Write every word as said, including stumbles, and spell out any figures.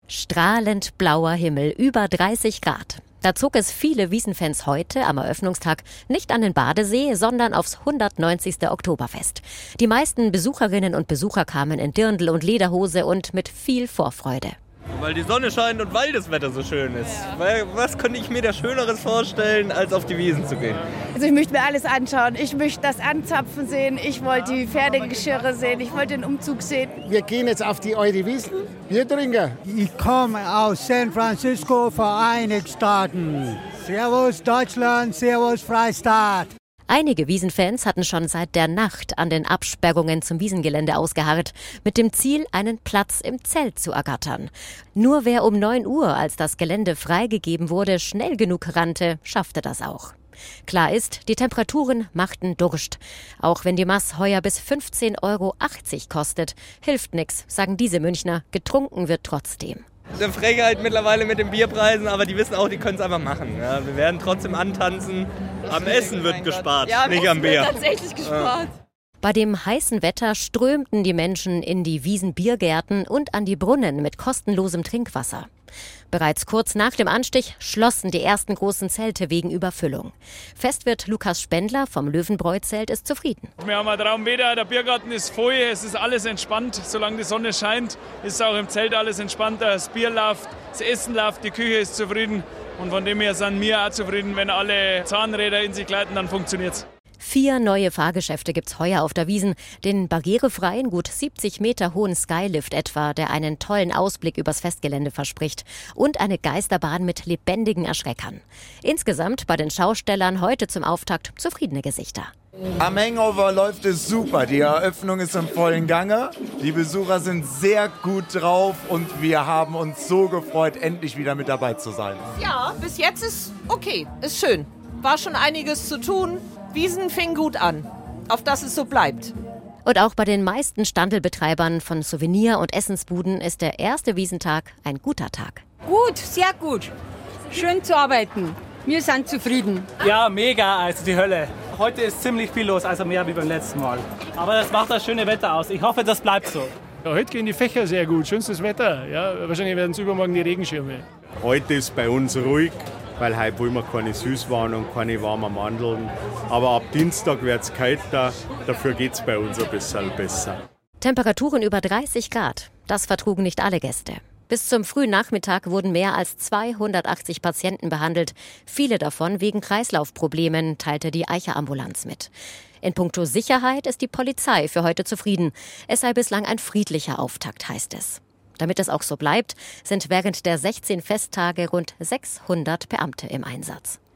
Strahlend blauer Himmel, über dreißig Grad. Da zog es viele Wiesenfans heute am Eröffnungstag nicht an den Badesee, sondern aufs hundertneunzigste Oktoberfest. Die meisten Besucherinnen und Besucher kamen in Dirndl und Lederhose und mit viel Vorfreude. Weil die Sonne scheint und weil das Wetter so schön ist. Ja. Weil, was könnte ich mir da Schöneres vorstellen, als auf die Wiesen zu gehen? Also ich möchte mir alles anschauen. Ich möchte das Anzapfen sehen. Ich wollte die Pferdegeschirre sehen. Ich wollte den Umzug sehen. Wir gehen jetzt auf die Eure Wiesen. Bier trinken. Ich komme aus San Francisco, Vereinigte Staaten. Servus Deutschland, Servus Freistaat. Einige Wiesenfans hatten schon seit der Nacht an den Absperrungen zum Wiesengelände ausgeharrt, mit dem Ziel, einen Platz im Zelt zu ergattern. Nur wer um neun Uhr, als das Gelände freigegeben wurde, schnell genug rannte, schaffte das auch. Klar ist, die Temperaturen machten Durst. Auch wenn die Maß heuer bis fünfzehn Euro achtzig kostet, hilft nix, sagen diese Münchner, getrunken wird trotzdem. Eine Frechheit mittlerweile mit den Bierpreisen, aber die wissen auch, die können es einfach machen. Ja, wir werden trotzdem antanzen. Am Essen wird gespart, ja, nicht am Bier. Wird tatsächlich gespart. Ja. Bei dem heißen Wetter strömten die Menschen in die Wiesenbiergärten und an die Brunnen mit kostenlosem Trinkwasser. Bereits kurz nach dem Anstich schlossen die ersten großen Zelte wegen Überfüllung. Festwirt Lukas Spendler vom Löwenbräu-Zelt ist zufrieden. Wir haben ein Traumwetter, der Biergarten ist voll, es ist alles entspannt. Solange die Sonne scheint, ist auch im Zelt alles entspannt. Das Bier läuft, das Essen läuft, die Küche ist zufrieden. Und von dem her sind wir auch zufrieden, wenn alle Zahnräder in sich gleiten, dann funktioniert's. Vier neue Fahrgeschäfte gibt's heuer auf der Wiesn. Den barrierefreien, gut siebzig Meter hohen Skylift etwa, der einen tollen Ausblick übers Festgelände verspricht. Und eine Geisterbahn mit lebendigen Erschreckern. Insgesamt bei den Schaustellern heute zum Auftakt zufriedene Gesichter. Am Hangover läuft es super. Die Eröffnung ist im vollen Gange. Die Besucher sind sehr gut drauf und wir haben uns so gefreut, endlich wieder mit dabei zu sein. Ja, bis jetzt ist okay, ist schön. War schon einiges zu tun. Wiesen fing gut an, auf dass es so bleibt. Und auch bei den meisten Standelbetreibern von Souvenir- und Essensbuden ist der erste Wiesentag ein guter Tag. Gut, sehr gut. Schön zu arbeiten. Wir sind zufrieden. Ja, mega, also die Hölle. Heute ist ziemlich viel los, also mehr wie beim letzten Mal. Aber das macht das schöne Wetter aus. Ich hoffe, das bleibt so. Ja, heute gehen die Fächer sehr gut, schönstes Wetter. Ja, wahrscheinlich werden es übermorgen die Regenschirme. Heute ist bei uns ruhig, weil heute wollen wir keine Süßwaren und keine warmen Mandeln. Aber ab Dienstag wird es kälter, dafür geht es bei uns ein bisschen besser. Temperaturen über dreißig Grad, das vertrugen nicht alle Gäste. Bis zum frühen Nachmittag wurden mehr als zweihundertachtzig Patienten behandelt. Viele davon wegen Kreislaufproblemen, teilte die Eicher-Ambulanz mit. In puncto Sicherheit ist die Polizei für heute zufrieden. Es sei bislang ein friedlicher Auftakt, heißt es. Damit es auch so bleibt, sind während der sechzehn Festtage rund sechshundert Beamte im Einsatz.